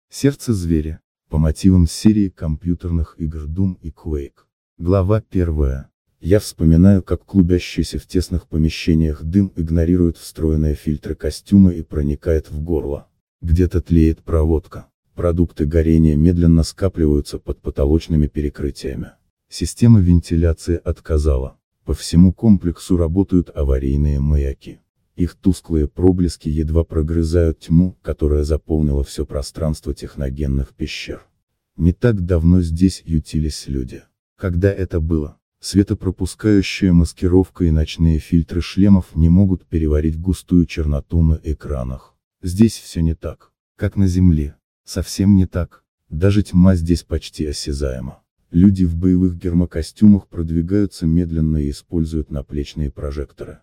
Сердце зверя. По мотивам серии компьютерных игр Doom и Quake. Глава 1. Я вспоминаю, как клубящийся в тесных помещениях дым игнорирует встроенные фильтры костюма и проникает в горло. Где-то тлеет проводка. Продукты горения медленно скапливаются под потолочными перекрытиями. Система вентиляции отказала. По всему комплексу работают аварийные маяки. Их тусклые проблески едва прогрызают тьму, которая заполнила все пространство техногенных пещер. Не так давно здесь ютились люди. Когда это было? Светопропускающая маскировка и ночные фильтры шлемов не могут переварить густую черноту на экранах. Здесь все не так, как на Земле. Совсем не так. Даже тьма здесь почти осязаема. Люди в боевых гермокостюмах продвигаются медленно и используют наплечные прожекторы.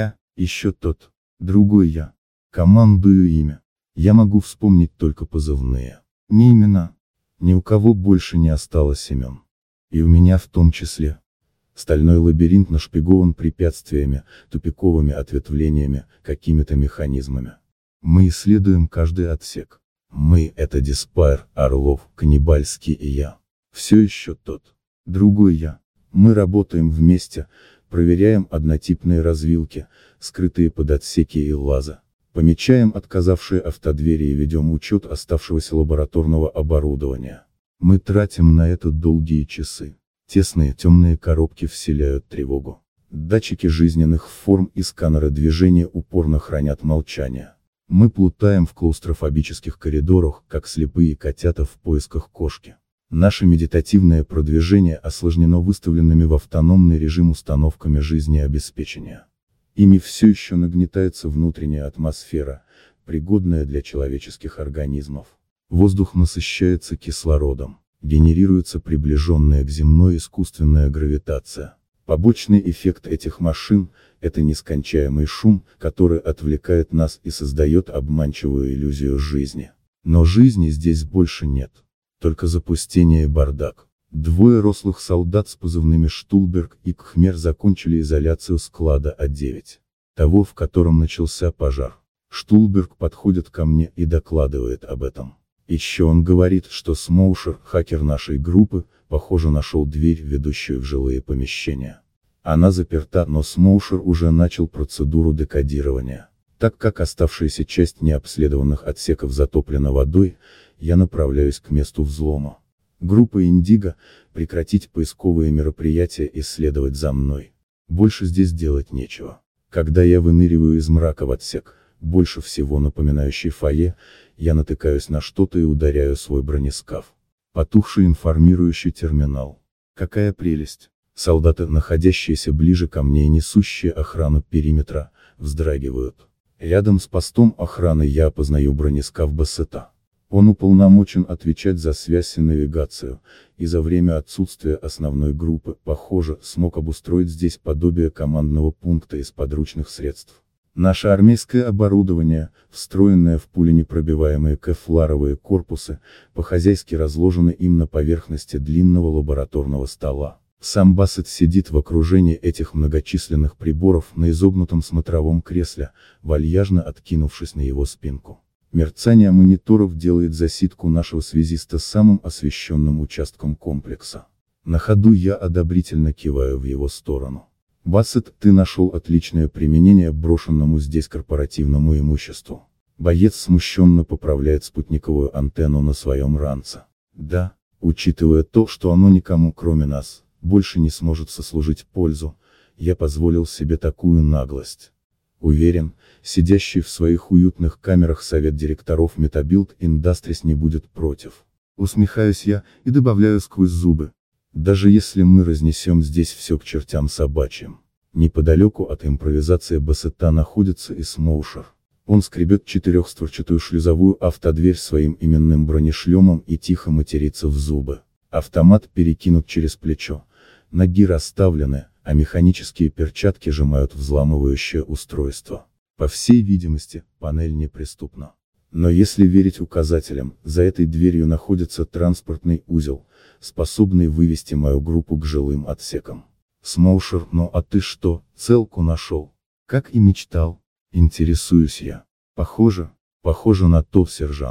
Еще тот, другой я. Командую имя. Я могу вспомнить только позывные. Не имена. Ни у кого больше не осталось имен. И у меня в том числе. Стальной лабиринт нашпигован препятствиями, тупиковыми ответвлениями, какими-то механизмами. Мы исследуем каждый отсек. Мы — это Диспайр, Орлов, Каннибальский и я. Все еще тот. Другой я. Мы работаем вместе, проверяем однотипные развилки, скрытые под отсеки и лаза. Помечаем отказавшие автодвери и ведем учет оставшегося лабораторного оборудования. Мы тратим на это долгие часы. Тесные темные коробки вселяют тревогу. Датчики жизненных форм и сканеры движения упорно хранят молчание. Мы плутаем в клаустрофобических коридорах, как слепые котята в поисках кошки. Наше медитативное продвижение осложнено выставленными в автономный режим установками жизнеобеспечения. Ими все еще нагнетается внутренняя атмосфера, пригодная для человеческих организмов. Воздух насыщается кислородом, генерируется приближенная к земной искусственная гравитация. Побочный эффект этих машин – это нескончаемый шум, который отвлекает нас и создает обманчивую иллюзию жизни. Но жизни здесь больше нет. Только запустение и бардак. Двое рослых солдат с позывными Штулберг и Кхмер закончили изоляцию склада А9. Того, в котором начался пожар. Штулберг подходит ко мне и докладывает об этом. Еще он говорит, что Смоушер, хакер нашей группы, похоже нашел дверь, ведущую в жилые помещения. Она заперта, но Смоушер уже начал процедуру декодирования. Так как оставшаяся часть необследованных отсеков затоплена водой, я направляюсь к месту взлома. Группа Индиго, прекратить поисковые мероприятия и следовать за мной. Больше здесь делать нечего. Когда я выныриваю из мрака в отсек, больше всего напоминающий фойе, я натыкаюсь на что-то и ударяю свой бронескаф. Потухший информирующий терминал. Какая прелесть! Солдаты, находящиеся ближе ко мне и несущие охрану периметра, вздрагивают. Рядом с постом охраны я опознаю бронескаф Бассета. Он уполномочен отвечать за связь и навигацию, и за время отсутствия основной группы, похоже, смог обустроить здесь подобие командного пункта из подручных средств. Наше армейское оборудование, встроенное в пуленепробиваемые кевларовые корпусы, по-хозяйски разложено им на поверхности длинного лабораторного стола. Сам Бассет сидит в окружении этих многочисленных приборов на изогнутом смотровом кресле, вальяжно откинувшись на его спинку. Мерцание мониторов делает засидку нашего связиста самым освещенным участком комплекса. На ходу я одобрительно киваю в его сторону. Бассет, ты нашел отличное применение брошенному здесь корпоративному имуществу. Боец смущенно поправляет спутниковую антенну на своем ранце. Да, учитывая то, что оно никому кроме нас больше не сможет сослужить пользу, я позволил себе такую наглость. Уверен, сидящий в своих уютных камерах совет директоров Metabuild Industries не будет против. Усмехаюсь я, и добавляю сквозь зубы. Даже если мы разнесем здесь все к чертям собачьим. Неподалеку от импровизации Бассета находится и Смоушер. Он скребет четырехстворчатую шлюзовую автодверь своим именным бронешлемом и тихо матерится в зубы. Автомат перекинут через плечо. Ноги расставлены, а механические перчатки сжимают взламывающее устройство. По всей видимости, панель неприступна. Но если верить указателям, за этой дверью находится транспортный узел, способный вывести мою группу к жилым отсекам. Смоушер, ну а ты что, целку нашел? Как и мечтал. Интересуюсь я. Похоже на то, сержант.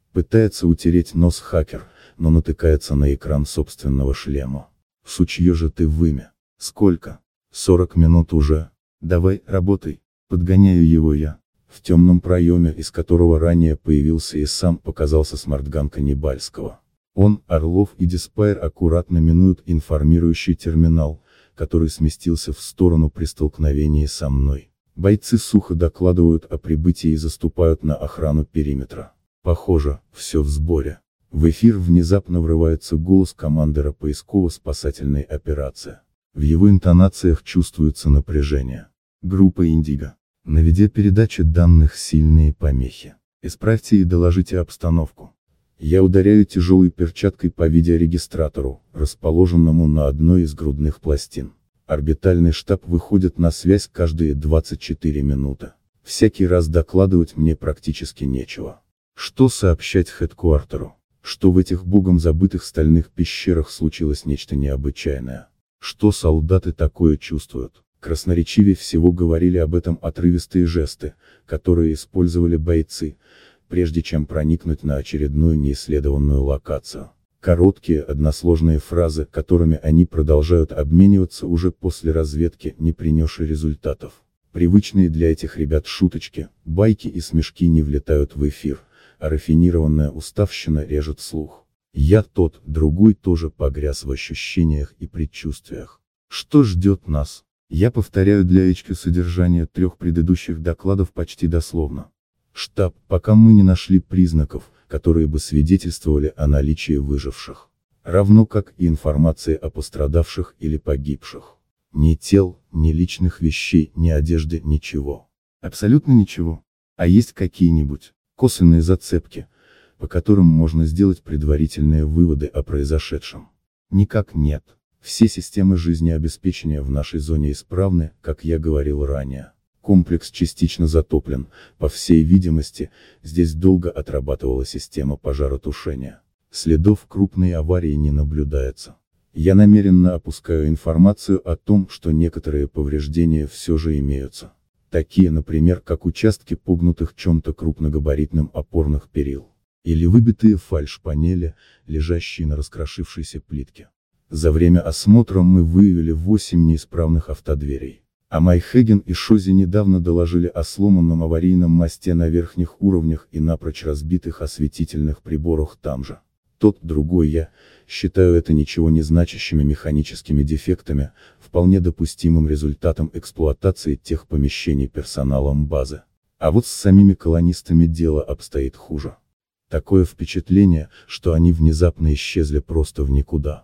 Пытается утереть нос хакер, но натыкается на экран собственного шлема. Сучье же ты вымя. Сколько? 40 минут уже. Давай, работай. Подгоняю его я. В темном проеме, из которого ранее появился и сам показался смартган Каннибальского. Он, Орлов и Диспайр аккуратно минуют информирующий терминал, который сместился в сторону при столкновении со мной. Бойцы сухо докладывают о прибытии и заступают на охрану периметра. Похоже, все в сборе. В эфир внезапно врывается голос командира поисково-спасательной операции. В его интонациях чувствуется напряжение. Группа «Индиго». На видеопередаче данных сильные помехи. Исправьте и доложите обстановку. Я ударяю тяжелой перчаткой по видеорегистратору, расположенному на одной из грудных пластин. Орбитальный штаб выходит на связь каждые 24 минуты. Всякий раз докладывать мне практически нечего. Что сообщать хедкуартеру? Что в этих богом забытых стальных пещерах случилось нечто необычайное? Что солдаты такое чувствуют? Красноречивее всего говорили об этом отрывистые жесты, которые использовали бойцы, прежде чем проникнуть на очередную неисследованную локацию. Короткие односложные фразы, которыми они продолжают обмениваться уже после разведки, не принесшей результатов. Привычные для этих ребят шуточки, байки и смешки не влетают в эфир, а рафинированная уставщина режет слух. Я тот, другой тоже погряз в ощущениях и предчувствиях. Что ждет нас? Я повторяю для HQ содержание 3 предыдущих докладов почти дословно. Штаб, пока мы не нашли признаков, которые бы свидетельствовали о наличии выживших. Равно как и информации о пострадавших или погибших. Ни тел, ни личных вещей, ни одежды, ничего. Абсолютно ничего. А есть какие-нибудь косвенные зацепки, по которым можно сделать предварительные выводы о произошедшем? Никак нет. Все системы жизнеобеспечения в нашей зоне исправны, как я говорил ранее. Комплекс частично затоплен, по всей видимости, здесь долго отрабатывала система пожаротушения. Следов крупной аварии не наблюдается. Я намеренно опускаю информацию о том, что некоторые повреждения все же имеются. Такие, например, как участки погнутых чем-то крупногабаритным опорных перил. Или выбитые фальш-панели, лежащие на раскрошившейся плитке. За время осмотра мы выявили 8 неисправных автодверей. А Майхеген и Шози недавно доложили о сломанном аварийном мосте на верхних уровнях и напрочь разбитых осветительных приборах там же. Тот, другой я, считаю это ничего не значащими механическими дефектами, вполне допустимым результатом эксплуатации тех помещений персоналом базы. А вот с самими колонистами дело обстоит хуже. Такое впечатление, что они внезапно исчезли просто в никуда.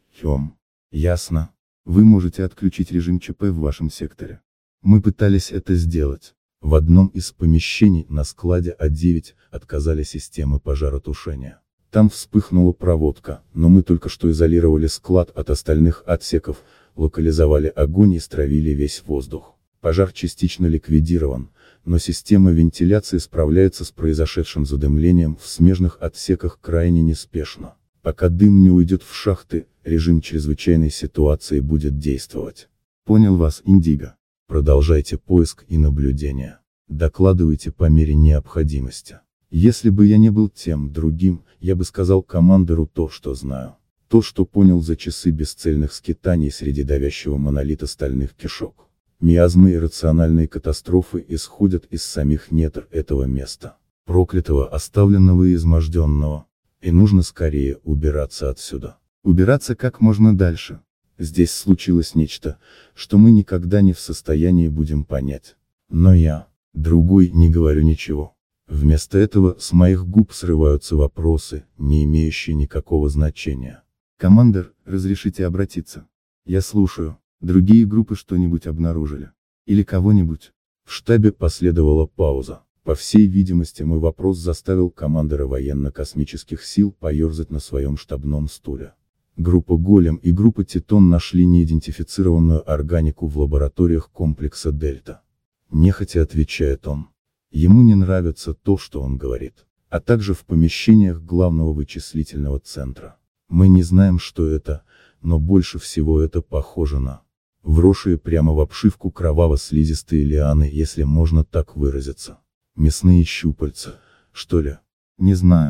Ясно. Вы можете отключить режим ЧП в вашем секторе. Мы пытались это сделать. В одном из помещений на складе А9 отказали системы пожаротушения. Там вспыхнула проводка, но мы только что изолировали склад от остальных отсеков, локализовали огонь и стравили весь воздух. Пожар частично ликвидирован, но система вентиляции справляется с произошедшим задымлением в смежных отсеках крайне неспешно. Пока дым не уйдет в шахты, режим чрезвычайной ситуации будет действовать. Понял вас, Индиго. Продолжайте поиск и наблюдение. Докладывайте по мере необходимости. Если бы я не был тем другим, я бы сказал командиру то, что знаю. То, что понял за часы бесцельных скитаний среди давящего монолита стальных кишок. Миазмы и рациональные катастрофы исходят из самих недр этого места. Проклятого, оставленного и изможденного. И нужно скорее убираться отсюда. Убираться как можно дальше. Здесь случилось нечто, что мы никогда не в состоянии будем понять. Но я, другой, не говорю ничего. Вместо этого с моих губ срываются вопросы, не имеющие никакого значения. Командир, разрешите обратиться? Я слушаю. Другие группы что-нибудь обнаружили? Или кого-нибудь? В штабе последовала пауза. По всей видимости, мой вопрос заставил командира военно-космических сил поерзать на своем штабном стуле. Группа Голем и группа Титон нашли неидентифицированную органику в лабораториях комплекса Дельта. Нехотя отвечает он. Ему не нравится то, что он говорит. А также в помещениях главного вычислительного центра. Мы не знаем, что это, но больше всего это похоже на вросшие прямо в обшивку кроваво-слизистые лианы, если можно так выразиться. Мясные щупальца, что ли? Не знаю.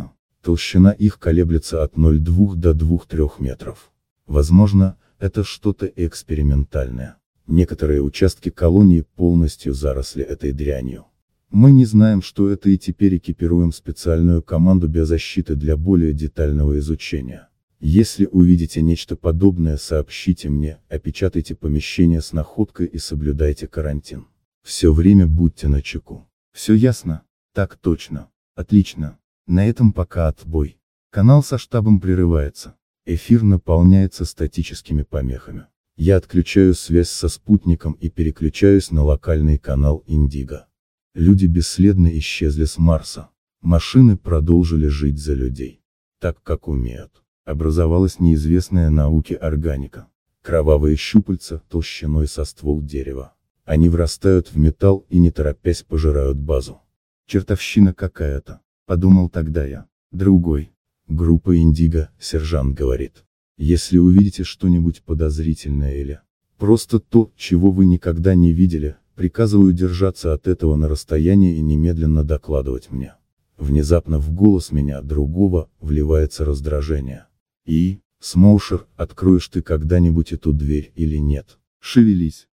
Толщина их колеблется от 0,2 до 2-3 метров. Возможно, это что-то экспериментальное. Некоторые участки колонии полностью заросли этой дрянью. Мы не знаем, что это, и теперь экипируем специальную команду биозащиты для более детального изучения. Если увидите нечто подобное, сообщите мне, опечатайте помещение с находкой и соблюдайте карантин. Все время будьте начеку. Все ясно? Так точно. Отлично. На этом пока отбой. Канал со штабом прерывается. Эфир наполняется статическими помехами. Я отключаю связь со спутником и переключаюсь на локальный канал Индиго. Люди бесследно исчезли с Марса. Машины продолжили жить за людей. Так как умеют. Образовалась неизвестная науке органика. Кровавые щупальца, толщиной со ствол дерева. Они врастают в металл и не торопясь пожирают базу. Чертовщина какая-то, подумал тогда я. Другой. Группа Индиго, сержант говорит. Если увидите что-нибудь подозрительное или просто то, чего вы никогда не видели, приказываю держаться от этого на расстоянии и немедленно докладывать мне. Внезапно в голос меня, другого, вливается раздражение. Смоушер, откроешь ты когда-нибудь эту дверь или нет? Шевелись.